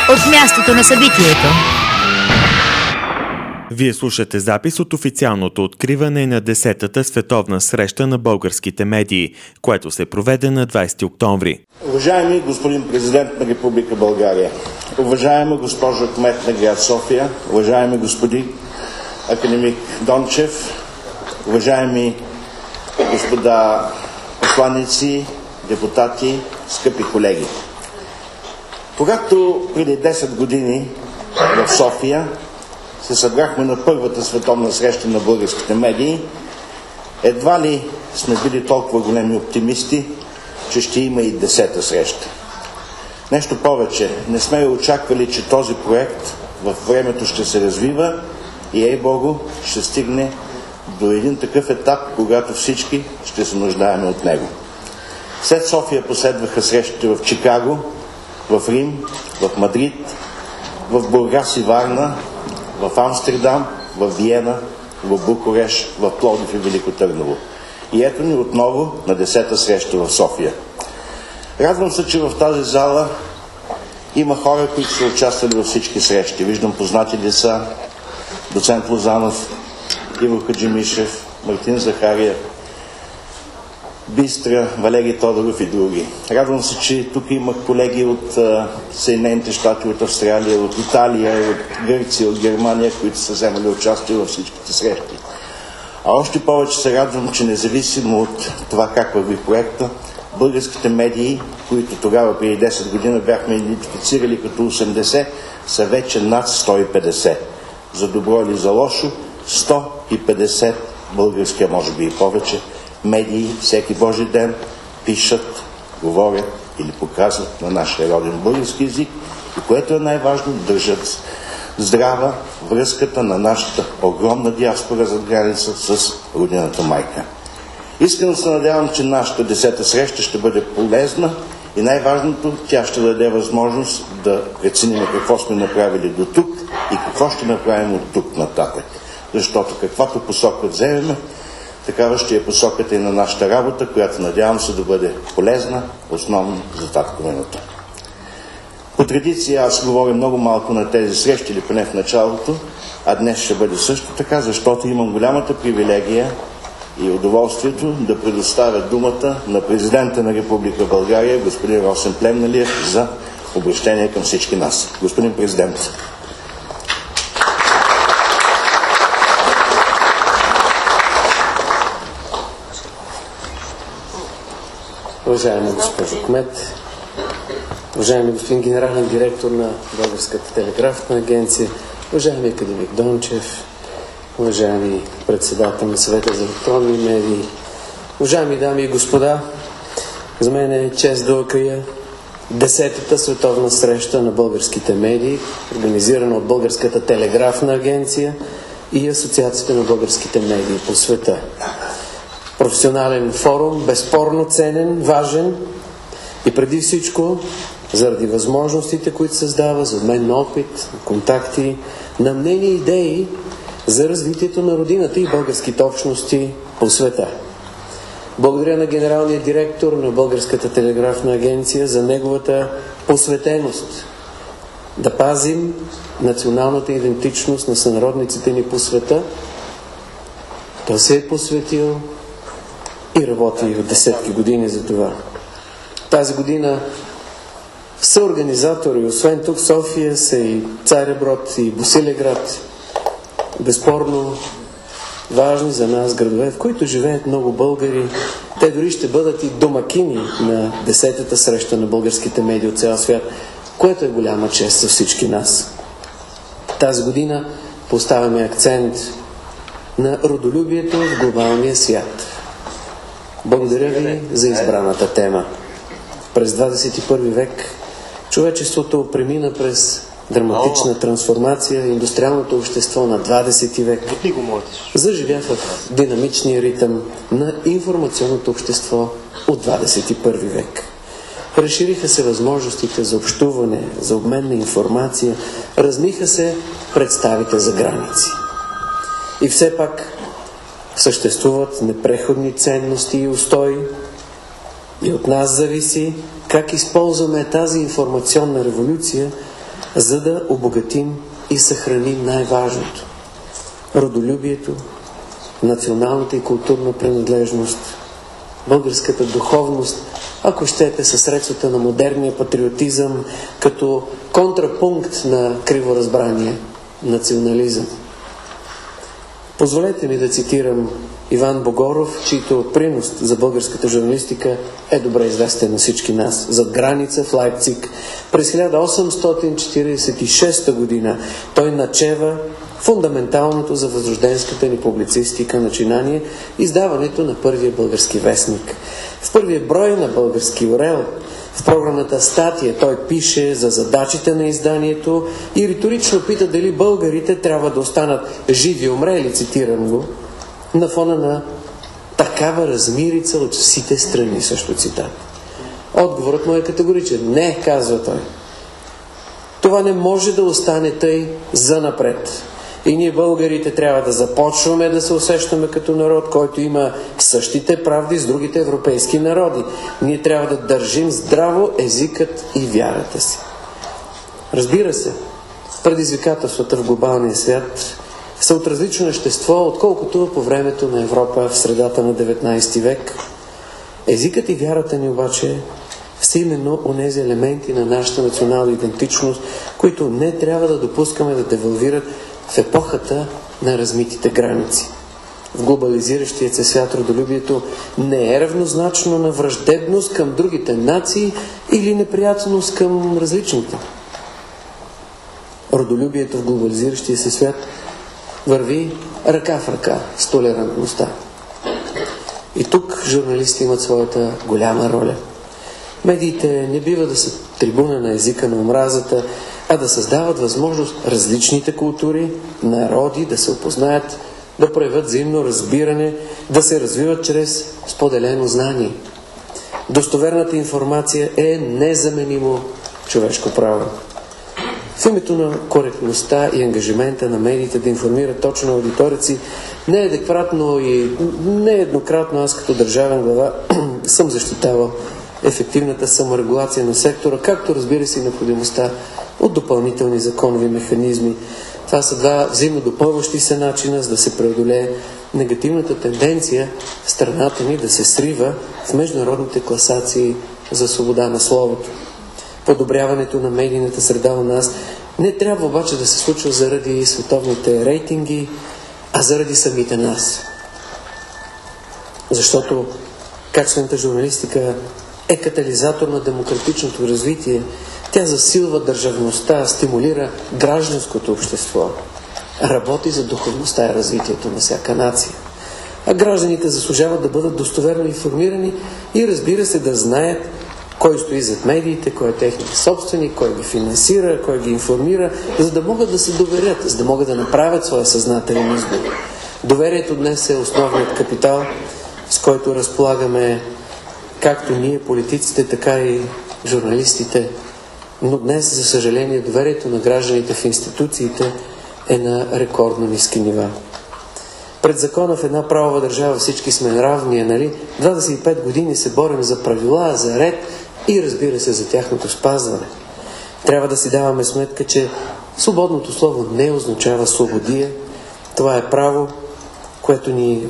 от мястото на събитието. Вие слушате запис от официалното откриване на 10-та световна среща на българските медии, което се проведе на 20 октомври. Уважаеми господин президент на Република България, уважаема госпожо кмет на град София, уважаеми господин академик Дончев, уважаеми господа посланици, депутати, скъпи колеги. Когато преди 10 години в София се събрахме на първата световна среща на българските медии, едва ли сме били толкова големи оптимисти, че ще има и 10-та среща. Нещо повече, не сме очаквали, че този проект във времето ще се развива и, ей Богу, ще стигне до един такъв етап, когато всички ще се нуждаем от него. След София последваха срещите в Чикаго, в Рим, в Мадрид, в Бургас и Варна, в Амстердам, в Виена, в Букурещ, в Пловдив и Велико Търново. И ето ни отново на 10-та среща в София. Радвам се, че в тази зала има хора, които са участвали във всички срещи. Виждам познати лица: доцент Лозанов, Иво Хаджимишев, Мартин Захариев, Бистра, Валерий Тодоров и други. Радвам се, че тук има колеги от Съединените щати, от Австралия, от Италия, от Гърция, от Германия, които са вземали участие във всичките срещи. А още повече се радвам, че независимо от това как върви проекта, българските медии, които тогава преди 10 години бяхме идентифицирали като 80, са вече над 150. За добро или за лошо, 150 български, а може би и повече, медии всеки Божи ден пишат, говорят или показват на нашия роден български език и, което е най-важно, държат здрава връзката на нашата огромна диаспора зад граница с родината майка. Искрено се надявам, че нашата 10-та среща ще бъде полезна и най-важното, тя ще даде възможност да преценим какво сме направили до тук и какво ще направим от тук нататък. Защото каквато посока вземем, такава ще е посоката и на нашата работа, която надявам се да бъде полезна, основно за татковината. По традиция аз говоря много малко на тези срещи, или поне в началото, а днес ще бъде също така, защото имам голямата привилегия и удоволствието да предоставя думата на президента на Република България, господин Росен Плевнелиев, за обръщение към всички нас. Господин президент. Уважаема госпожо кмет, уважаеми господин генерален директор на Българската телеграфна агенция, уважаеми академик Дончев, уважаеми председател на Съвета за електронни медии, уважаеми дами и господа, за мен е чест да открия 10-та световна среща на българските медии, организирана от Българската телеграфна агенция и Асоциацията на българските медии по света. Професионален форум, безспорно ценен, важен и преди всичко заради възможностите, които създава за обмен на опит, контакти, на мнения и идеи за развитието на родината и българските общности по света. Благодаря на генералния директор на Българската телеграфна агенция за неговата посветеност да пазим националната идентичност на сънародниците ни по света. Той се е посветил и работи от десетки години за това. Тази година съорганизатори, освен тук в София, са и Цареброд и Босилеград. Безспорно важни за нас градове, в които живеят много българи. Те дори ще бъдат и домакини на 10-та среща на българските медии от цял свят, което е голяма чест за всички нас. Тази година поставяме акцент на родолюбието в глобалния свят. Благодаря ви за избраната тема. През 21 век човечеството премина през драматична трансформация. Индустриалното общество на 20 век заживя в динамичния ритъм на информационното общество от 21 век. Разшириха се възможностите за общуване, за обмен на информация, размиха се представите за граници. И все пак съществуват непреходни ценности и устои и от нас зависи как използваме тази информационна революция, за да обогатим и съхраним най-важното – родолюбието, националната и културна принадлежност, българската духовност, ако щете със средствата на модерния патриотизъм, като контрапункт на криворазбрания национализъм. Позволете ми да цитирам Иван Богоров, чийто принос за българската журналистика е добре известен на всички нас. Зад граница в Лайпциг през 1846 година той начева фундаменталното за възрожденската ни публицистика начинание, издаването на първия български вестник. В първия брой на Български орел, в програмната статия, той пише за задачите на изданието и риторично пита дали българите трябва да останат живи умрели, цитирам го, на фона на такава размирица от всите страни, също цитат. Отговорът му е категоричен. Не, казва той. Това не може да остане тъй занапред. И ние, българите, трябва да започваме да се усещаме като народ, който има същите правди с другите европейски народи. Ние трябва да държим здраво езикът и вярата си. Разбира се, предизвикателствата в глобалния свят са от различно естество, отколкото по времето на Европа в средата на 19 век. Езикът и вярата ни обаче са именно онези елементи на нашата национална идентичност, които не трябва да допускаме да девалвират в епохата на размитите граници. В глобализиращия се свят родолюбието не е равнозначно на враждебност към другите нации или неприятност към различните. Родолюбието в глобализиращия се свят върви ръка в ръка с толерантността. И тук журналисти имат своята голяма роля. Медиите не бива да са трибуна на езика на омразата, а да създават възможност различните култури, народи да се опознаят, да проявят взаимно разбиране, да се развиват чрез споделено знание. Достоверната информация е незаменимо човешко право. В името на коректността и ангажимента на медиите да информират точно аудиторията си, нееднократно и нееднократно аз като държавен глава съм защитавал ефективната саморегулация на сектора, както разбира се и необходимостта от допълнителни законови механизми. Това са два взаимно допълващи се начина, за да се преодолее негативната тенденция в страната ни да се срива в международните класации за свобода на словото. Подобряването на медийната среда у нас не трябва обаче да се случва заради световните рейтинги, а заради самите нас. Защото качествената журналистика е катализатор на демократичното развитие. Тя засилва държавността, стимулира гражданското общество, работи за духовността и развитието на всяка нация. А гражданите заслужават да бъдат достоверно информирани и, разбира се, да знаят кой стои зад медиите, кой е техният собственик, кой ги финансира, кой ги информира, за да могат да се доверят, за да могат да направят своя съзнателен избор. Доверието днес е основният капитал, с който разполагаме както ние, политиците, така и журналистите. Но днес, за съжаление, доверието на гражданите в институциите е на рекордно ниски нива. Пред закона в една правова държава всички сме равни, нали? 25 години се борим за правила, за ред и, разбира се, за тяхното спазване. Трябва да си даваме сметка, че свободното слово не означава свободия. Това е право, което ни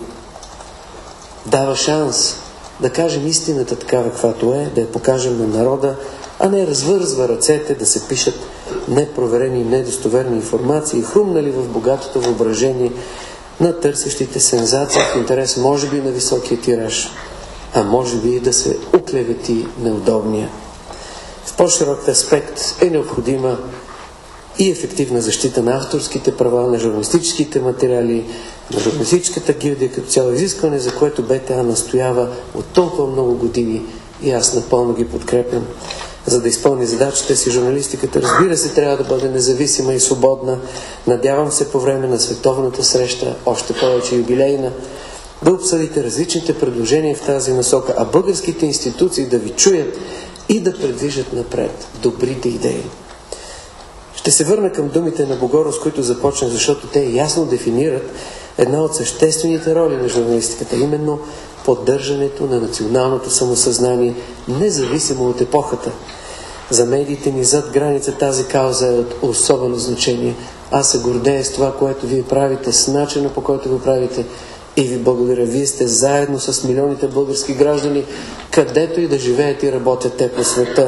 дава шанс да кажем истината такава, каквато е, да я покажем на народа, а не развързва ръцете да се пишат непроверени и недостоверни информации, хрумнали в богатото въображение на търсещите сензации в интерес, може би, на високия тираж, а може би да се оклевети неудобния. В по-широк аспект е необходима и ефективна защита на авторските права, на журналистическите материали, на журналистическата гилдия като цяло, изискване, за което БТА настоява от толкова много години и аз напълно ги подкрепям. За да изпълни задачите си, журналистиката, разбира се, трябва да бъде независима и свободна. Надявам се по време на световната среща, още повече юбилейна, да обсъдите различните предложения в тази насока, а българските институции да ви чуят и да предвижат напред добрите идеи. Ще се върна към думите на Богоров, с които започнах, защото те ясно дефинират една от съществените роли на журналистиката, именно поддържането на националното самосъзнание, независимо от епохата. За медиите ни зад граница тази кауза е от особено значение. Аз се гордея с това, което вие правите, с начина, по който го правите, и ви благодаря. Вие сте заедно с милионите български граждани, където и да живеят и работят те по света.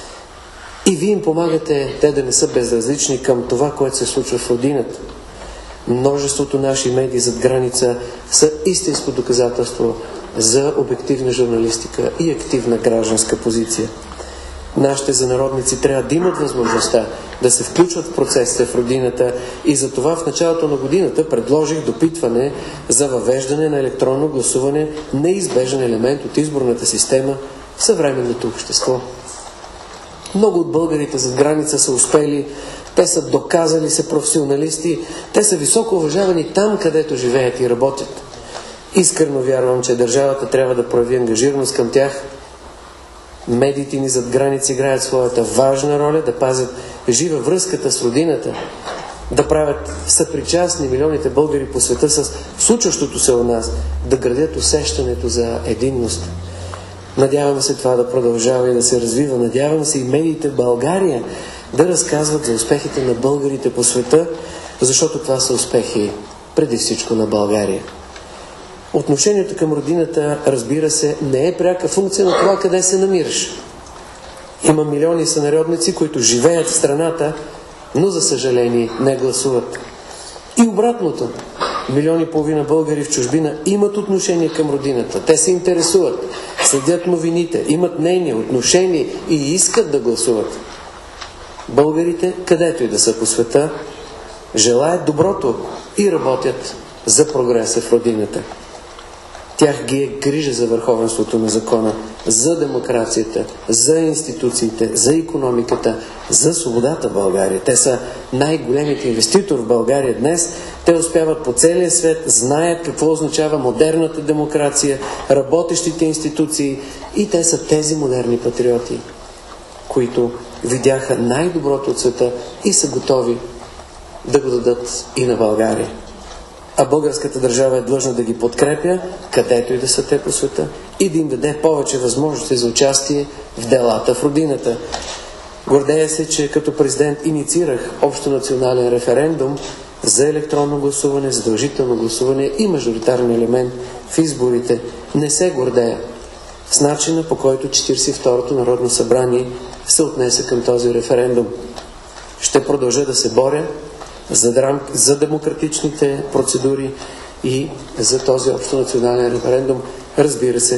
И вие им помагате те да не са безразлични към това, което се случва в родината. Множеството наши медии зад граница са истинско доказателство за обективна журналистика и активна гражданска позиция. Нашите сънародници трябва да имат възможността да се включват в процесите в родината и затова в началото на годината предложих допитване за въвеждане на електронно гласуване, неизбежен елемент от изборната система в съвременното общество. Много от българите зад граница са успели, те са доказали се професионалисти, те са високо уважавани там, където живеят и работят. Искрено вярвам, че държавата трябва да прояви ангажираност към тях. Медиите ни зад граница играят своята важна роля да пазят жива връзката с родината, да правят съпричастни милионите българи по света с случващото се у нас, да градят усещането за единност. Надявам се това да продължава и да се развива. Надявам се и медиите в България да разказват за успехите на българите по света, защото това са успехи преди всичко на България. Отношението към родината, разбира се, не е пряка функция на това къде се намираш. Има милиони сънародници, които живеят в страната, но за съжаление не гласуват. И обратното. Милиони и половина българи в чужбина имат отношение към родината. Те се интересуват, следят новините, имат мнение, отношение и искат да гласуват. Българите, където и да са по света, желаят доброто и работят за прогреса в родината. Тях ги е грижа за върховенството на закона, за демокрацията, за институциите, за икономиката, за свободата в България. Те са най-големите инвеститори в България днес. Те успяват по целия свет, знаят какво означава модерната демокрация, работещите институции и те са тези модерни патриоти, които видяха най-доброто от света и са готови да го дадат и на България. А българската държава е длъжна да ги подкрепя, където и да са те по света, и да им даде повече възможности за участие в делата в родината. Гордея се, че като президент инициирах общонационален референдум за електронно гласуване, задължително гласуване и мажоритарен елемент в изборите. Не се гордея с начина, по който 42-то Народно събрание се отнесе към този референдум. Ще продължа да се боря за демократичните процедури и за този общонационален референдум, разбира се,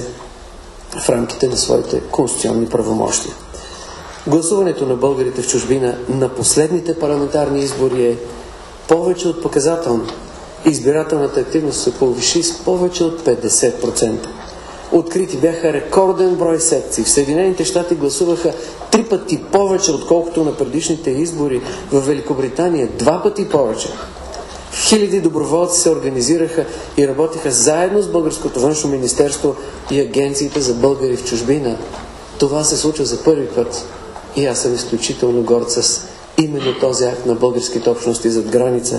в рамките на своите конституционни правомощия. Гласуването на българите в чужбина на последните парламентарни избори е повече от показателно. Избирателната активност се повиши с повече от 50%. Открити бяха рекорден брой секции. В Съединените щати гласуваха 3 пъти повече, отколкото на предишните избори. В Великобритания 2 пъти повече. Хиляди доброволци се организираха и работиха заедно с Българското външно министерство и агенциите за българи в чужбина. Това се случва за първи път и аз съм изключително горд с именно този акт на българските общности зад граница.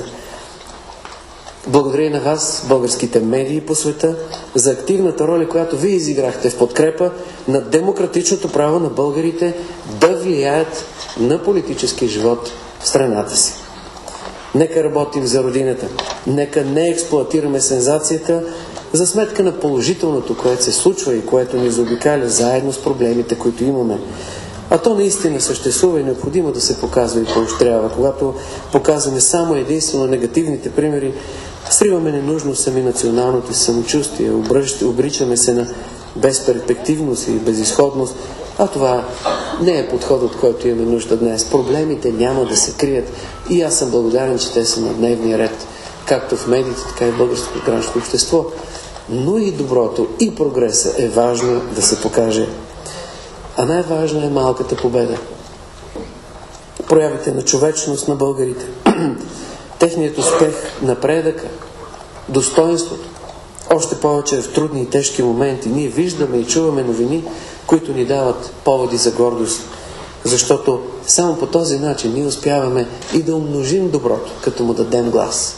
Благодаря и на вас, българските медии по света, за активната роля, която вие изиграхте в подкрепа на демократичното право на българите да влияят на политическия живот в страната си. Нека работим за родината. Нека не експлоатираме сензацията за сметка на положителното, което се случва и което ни заобикаля заедно с проблемите, които имаме. А то наистина съществува и необходимо да се показва и поощрява. Когато показваме само единствено негативните примери, сриваме ненужно сами националното самочувствие, обричаме се на безперспективност и безизходност, а това не е подход, от който имаме нужда днес. Проблемите няма да се крият и аз съм благодарен, че те са на дневния ред, както в медиите, така и в българското гражданско общество. Но и доброто, и прогреса е важно да се покаже. А най-важна е малката победа. Проявите на човечност на българите, техният успех, напредъка, достоинството. Още повече в трудни и тежки моменти ние виждаме и чуваме новини, които ни дават поводи за гордост. Защото само по този начин ние успяваме и да умножим доброто, като му дадем глас.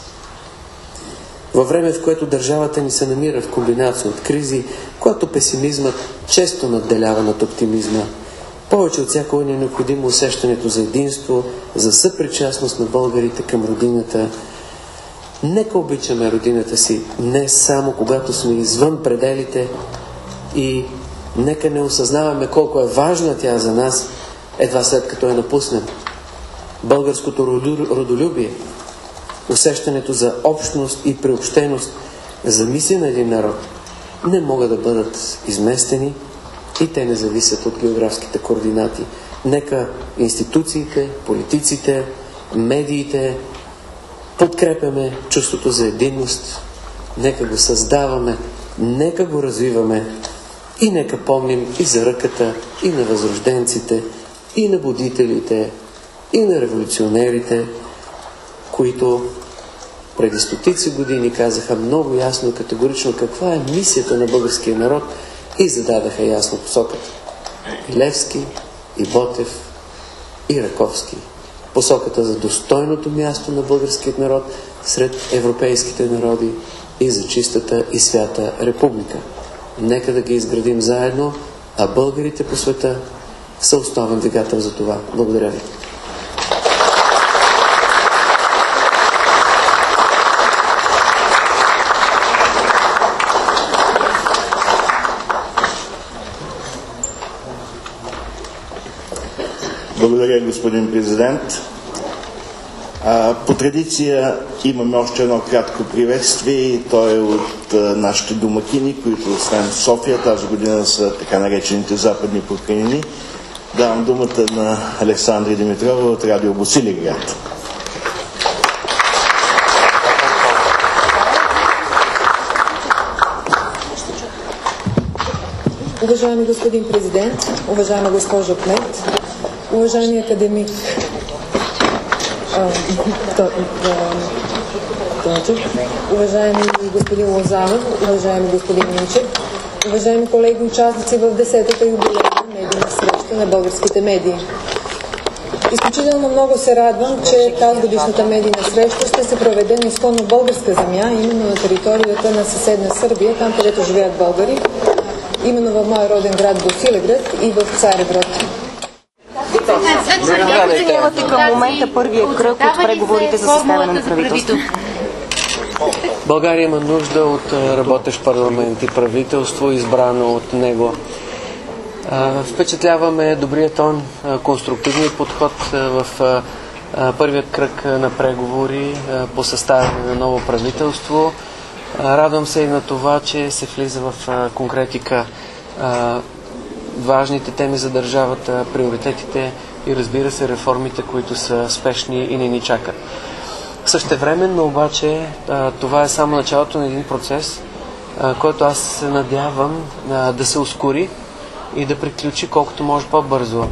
Във време, в което държавата ни се намира в комбинация от кризи, когато песимизмът често надделява над оптимизма, Повече от всякога ни е необходимо усещането за единство, за съпричастност на българите към родината. Нека обичаме родината си не само когато сме извън пределите и нека не осъзнаваме колко е важна тя за нас, едва след като я напуснем. Българското родолюбие, усещането за общност и приобщеност, за мисия на един народ, не могат да бъдат изместени и те не зависят от географските координати. Нека институциите, политиците, медиите подкрепяме чувството за единност, нека го създаваме, нека го развиваме и нека помним и за ръката, и на възрожденците, и на будителите, и на революционерите, които преди стотици години казаха много ясно и категорично каква е мисията на българския народ и зададаха ясно посоката. И Левски, и Ботев, и Раковски. Посоката за достойното място на българският народ сред европейските народи и за чистата и свята република. Нека да ги изградим заедно, а българите по света са основен двигател за това. Благодаря ви. Благодаря, господин президент. По традиция имаме още едно кратко приветствие и то е от нашите домакини, които освен в София тази година са така наречените западни покрайнини. Давам думата на Александра Димитрова от радио Босилеград. Уважаеми господин президент, уважаема госпожо Кмет, уважаеми академик уважаеми господин Лозанов, уважаеми господин Минчев, уважаеми колеги участници в 10-та юбилейна медийна среща на българските медии. Изключително много се радвам, че тази годишната медийна среща ще се проведе на изконно българска земя, именно на територията на съседна Сърбия, там където живеят българи, именно в моя роден град Босилеград и в Царевград. Как оценявате към момента първия кръг от преговорите за съставяне на правителство? България има нужда от работещ парламент и правителство, избрано от него. Впечатляваме добрия тон, конструктивния подход в първият кръг на преговори по съставяне на ново правителство. Радвам се и на това, че се влиза в конкретика важните теми за държавата, приоритетите и разбира се реформите, които са спешни и не ни чакат. Същевременно обаче това е само началото на един процес, който аз се надявам да се ускори и да приключи колкото може по-бързо.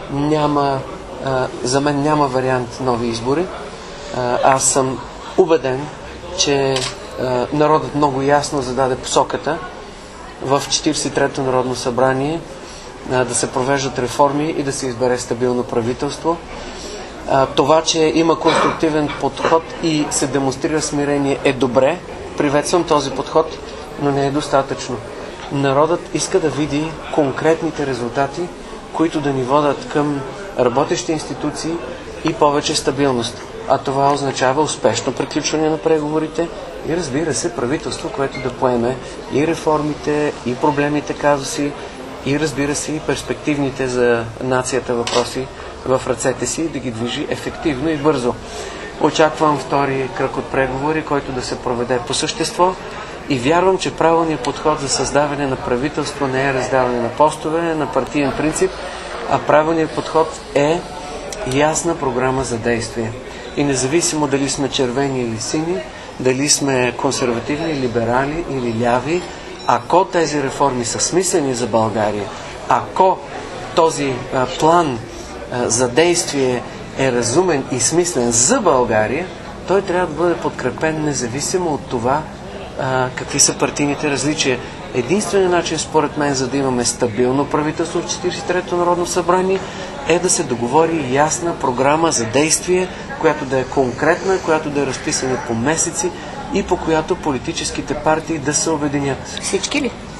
За мен няма вариант нови избори. Аз съм убеден, че народът много ясно зададе посоката в 43-то Народно събрание да се провеждат реформи и да се избере стабилно правителство. Това, че има конструктивен подход и се демонстрира смирение е добре. Приветствам този подход, но не е достатъчно. Народът иска да види конкретните резултати, които да ни водят към работещи институции и повече стабилност. А това означава успешно приключване на преговорите и разбира се правителство, което да поеме и реформите, и проблемите казуси, и разбира се и перспективните за нацията въпроси в ръцете си да ги движи ефективно и бързо. Очаквам втори кръг от преговори, който да се проведе по същество и вярвам, че правилният подход за създаване на правителство не е раздаване на постове, на партиен принцип, а правилният подход е ясна програма за действие. И независимо дали сме червени или сини, дали сме консервативни, либерали или ляви, ако тези реформи са смислени за България, ако този план за действие е разумен и смислен за България, той трябва да бъде подкрепен независимо от това какви са партийните различия. Единственият начин, според мен, за да имаме стабилно правителство в 43-то Народно събрание, е да се договори ясна програма за действие, която да е конкретна, която да е разписана по месеци и по която политическите партии да се обединят. Всички ли?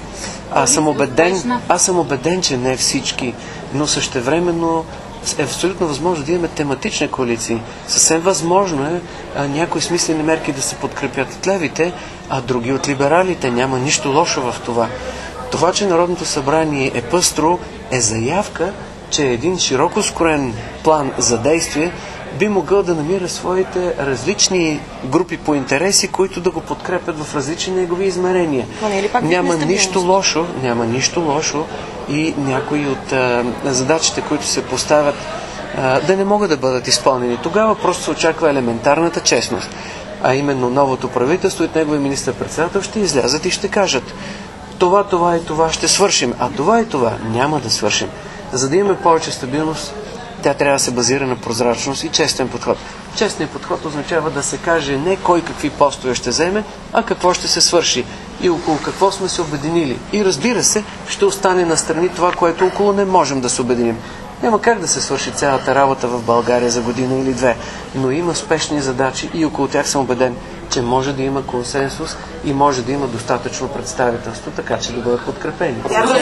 Аз съм убеден, че не всички, но същевременно е абсолютно възможно да имаме тематични коалиции. Съвсем възможно е някои смислени мерки да се подкрепят от левите, а други от либералите. Няма нищо лошо в това. Това, че Народното събрание е пъстро, е заявка, че един широко скроен план за действие би могъл да намира своите различни групи по интереси, които да го подкрепят в различни негови измерения. Няма нищо лошо и някои от задачите, които се поставят, да не могат да бъдат изпълнени. Тогава просто се очаква елементарната честност. А именно новото правителство и неговия министър-председател ще излязат и ще кажат: това и това ще свършим, а това и това няма да свършим. За да имаме повече стабилност, тя трябва да се базира на прозрачност и честен подход. Честният подход означава да се каже не кой какви постове ще вземе, а какво ще се свърши и около какво сме се обединили. И разбира се, ще остане настрани това, което около не можем да се обединим. Няма как да се свърши цялата работа в България за година или две, но има спешни задачи и около тях съм убеден, че може да има консенсус и може да има достатъчно представителство, така че да бъдат подкрепени. Трябва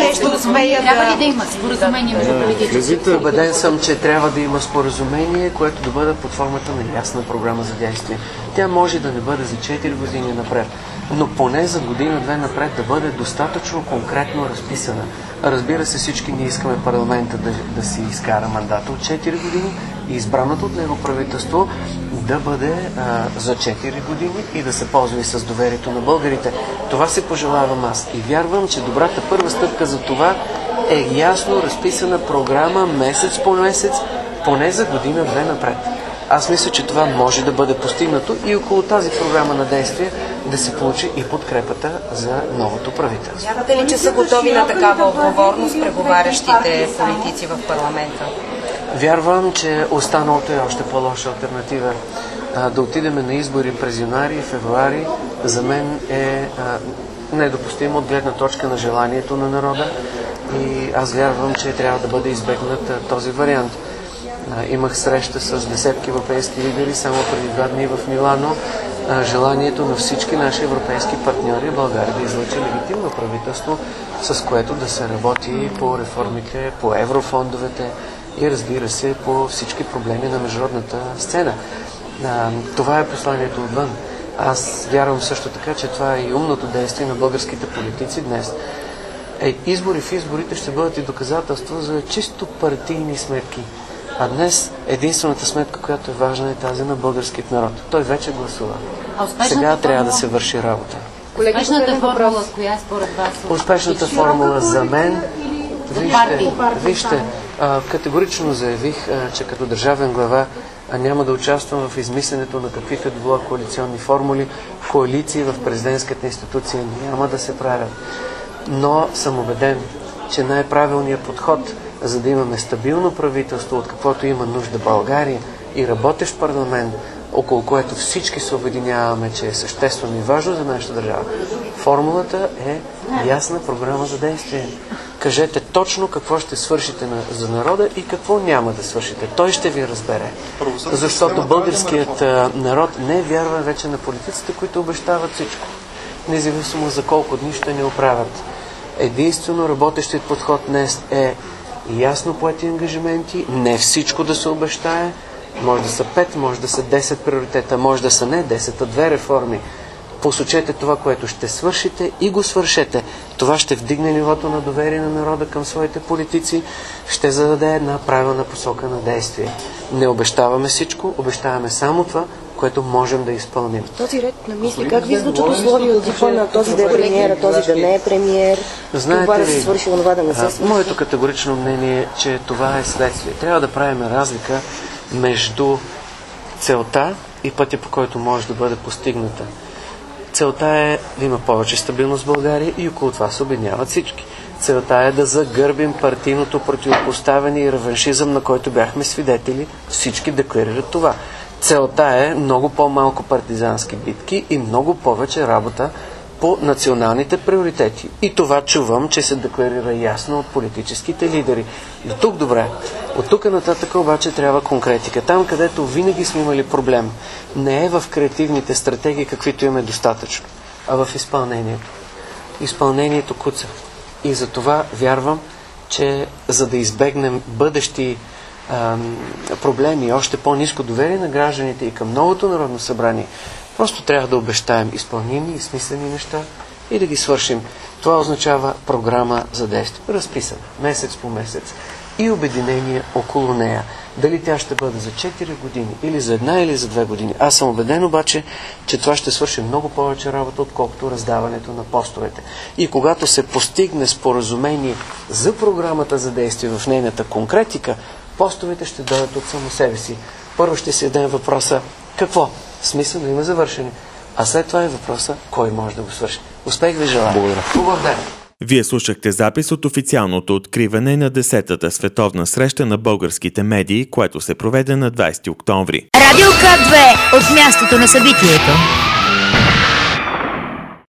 ли да има споразумение между политиците? Убеден съм, че трябва да има споразумение, което да бъде под формата на ясна програма за действие. Тя може да не бъде за 4 години напред, но поне за година-две напред да бъде достатъчно конкретно разписана. Разбира се, всички ние искаме парламента да си изкара мандата от 4 години и избраното от него правителство да бъде за 4 години и да се ползва и с доверието на българите. Това се пожелавам аз и вярвам, че добрата първа стъпка за това е ясно разписана програма месец по месец, поне за година-две напред. Аз мисля, че това може да бъде постигнато и около тази програма на действие да се получи и подкрепата за новото правителство. Вярвате ли, че са готови на такава отговорност преговарящите политици в парламента? Вярвам, че останалото е още по-лоша алтернатива. Да отидем на избори през януари и февруари за мен е недопустимо от гледна точка на желанието на народа и аз вярвам, че трябва да бъде избегнат този вариант. Имах среща с десетки европейски лидери само преди 2 дни в Милано. Желанието на всички наши европейски партньори България да излъчи легитимно правителство, с което да се работи по реформите, по еврофондовете и разбира се по всички проблеми на международната сцена. Това е посланието отвън. Аз вярвам също така, че това е и умното действие на българските политици днес. Избори в изборите ще бъдат и доказателство за чисто партийни сметки. А днес единствената сметка, която е важна, е тази на българският народ. Той вече гласува. Сега трябва да се върши работа. Успешната формула, коя според вас? Успешната формула за мен, вижте, категорично заявих, че като държавен глава няма да участвам в измисленето на каквито да било коалиционни формули. Коалиции в президентската институция няма да се правят. Но съм убеден, че най-правилният подход, за да имаме стабилно правителство, от каквото има нужда България и работещ парламент, около което всички се обединяваме, че е съществено и важно за нашата държава. Формулата е ясна програма за действие. Кажете точно какво ще свършите за народа и какво няма да свършите. Той ще ви разбере. Защото българският народ не вярва вече на политиците, които обещават всичко. Независимо за колко дни ще не оправят. Единствено работещият подход днес е ясно поети ангажименти, не всичко да се обещае, може да са 5, може да са 10 приоритета, може да са не 10, а 2 реформи. Посочете това, което ще свършите и го свършете. Това ще вдигне нивото на доверие на народа към своите политици, ще зададе една правилна посока на действие. Не обещаваме всичко, обещаваме само това, което можем да изпълним. Този ред на мисли, как ви звучат условия от типа на този да е премиер, този да не е премиер, това да се свърши, онова да не се свърши? Моето категорично мнение е, че това е следствие. Трябва да правим разлика между целта и пътя, по който може да бъде постигната. Целта е да има повече стабилност в България и около това се обединяват всички. Целта е да загърбим партийното противопоставяне и реваншизъм, на който бяхме свидетели. Всички декларират това. Целта е много по-малко партизански битки и много повече работа по националните приоритети. И това чувам, че се декларира ясно от политическите лидери. До тук добре. От тук нататък обаче трябва конкретика. Там, където винаги сме имали проблем, не е в креативните стратегии, каквито имаме достатъчно, а в изпълнението. изпълнението куца. И за това вярвам, че за да избегнем бъдещи проблеми, още по-ниско доверие на гражданите и към новото Народно събрание, просто трябва да обещаем изпълними и смислени неща и да ги свършим. Това означава програма за действие, разписана месец по месец и обединение около нея. Дали тя ще бъде за 4 години, или за 1, или за 2 години. Аз съм убеден обаче, че това ще свърши много повече работа, отколкото раздаването на постовете. И когато се постигне споразумение за програмата за действие в нейната конкретика, постовете ще дойдат от само себе си. Първо ще си дадем въпроса какво? Смисъл да има завършение. А след това е въпроса кой може да го свърши. Успех ви желая. Благодаря. Хубав ден. Вие слушахте запис от официалното откриване на 10-та световна среща на българските медии, което се проведе на 20 октомври. Радио К2 от мястото на събитието.